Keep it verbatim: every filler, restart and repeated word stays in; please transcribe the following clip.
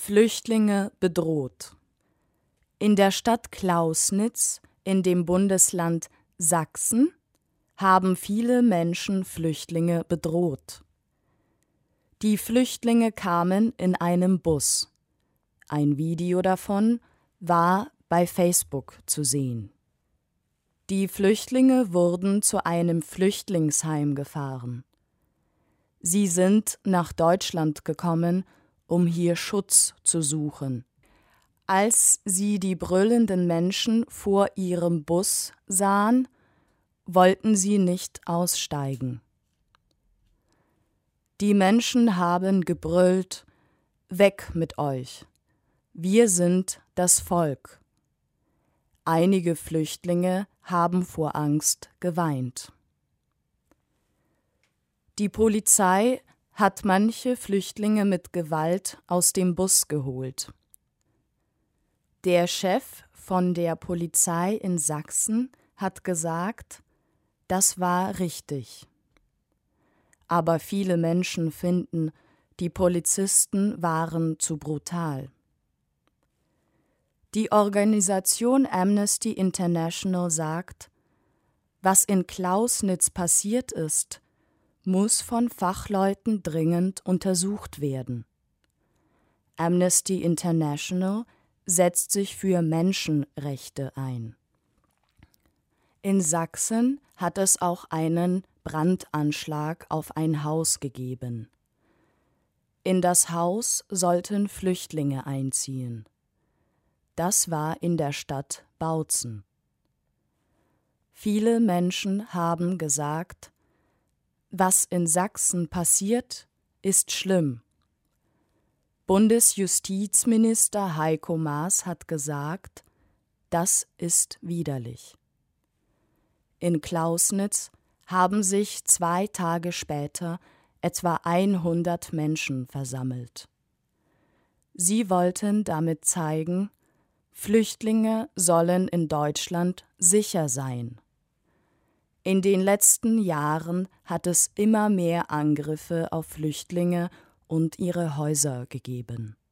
Flüchtlinge bedroht. In der Stadt Klausnitz in dem Bundesland Sachsen haben viele Menschen Flüchtlinge bedroht. Die Flüchtlinge kamen in einem Bus. Ein Video davon war bei Facebook zu sehen. Die Flüchtlinge wurden zu einem Flüchtlingsheim gefahren. Sie sind nach Deutschland gekommen, um hier Schutz zu suchen. Als sie die brüllenden Menschen vor ihrem Bus sahen, wollten sie nicht aussteigen. Die Menschen haben gebrüllt: Weg mit euch! Wir sind das Volk. Einige Flüchtlinge haben vor Angst geweint. Die Polizei hat manche Flüchtlinge mit Gewalt aus dem Bus geholt. Der Chef von der Polizei in Sachsen hat gesagt, das war richtig. Aber viele Menschen finden, die Polizisten waren zu brutal. Die Organisation Amnesty International sagt, was in Klausnitz passiert ist, muss von Fachleuten dringend untersucht werden. Amnesty International setzt sich für Menschenrechte ein. In Sachsen hat es auch einen Brandanschlag auf ein Haus gegeben. In das Haus sollten Flüchtlinge einziehen. Das war in der Stadt Bautzen. Viele Menschen haben gesagt, was in Sachsen passiert, ist schlimm. Bundesjustizminister Heiko Maas hat gesagt, das ist widerlich. In Klausnitz haben sich zwei Tage später etwa hundert Menschen versammelt. Sie wollten damit zeigen, Flüchtlinge sollen in Deutschland sicher sein. In den letzten Jahren hat es immer mehr Angriffe auf Flüchtlinge und ihre Häuser gegeben.